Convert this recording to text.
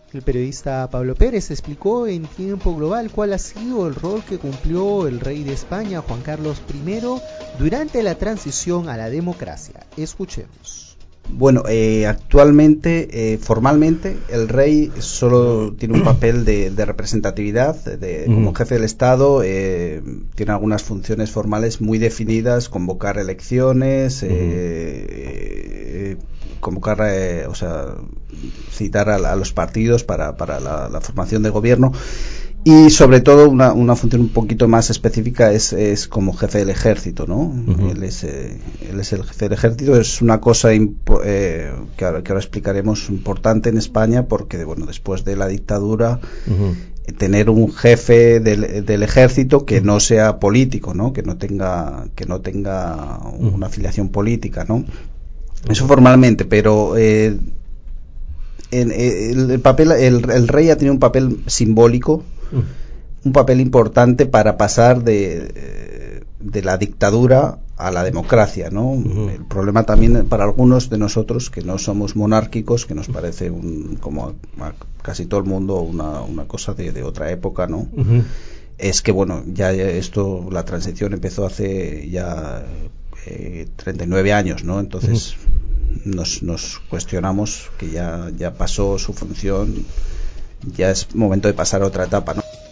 El periodista Pablo Pérez explicó en Tiempo Global cuál ha sido el rol que cumplió el rey de España, Juan Carlos I, durante la transición a la democracia. Escuchemos. Bueno, actualmente, formalmente, el rey solo tiene un papel de representatividad, como jefe del Estado, tiene algunas funciones formales muy definidas, convocar elecciones, convocar, citar a los partidos para la formación de gobierno. Y sobre todo una función un poquito más específica es como jefe del ejército, ¿no? Él es el jefe del ejército. Es una cosa que ahora explicaremos, importante en España, porque bueno, después de la dictadura, tener un jefe del ejército que no sea político, ¿no? Que no tenga una afiliación política, ¿no? Eso formalmente, pero el rey ha tenido un papel simbólico, un papel importante para pasar de la dictadura a la democracia, ¿no? El problema también para algunos de nosotros que no somos monárquicos, que nos parece como a casi todo el mundo una cosa de otra época, ¿no? Es que bueno, ya esto, la transición empezó hace ya 39 años, ¿no? Entonces nos cuestionamos que ya pasó su función, ya es momento de pasar a otra etapa, ¿no?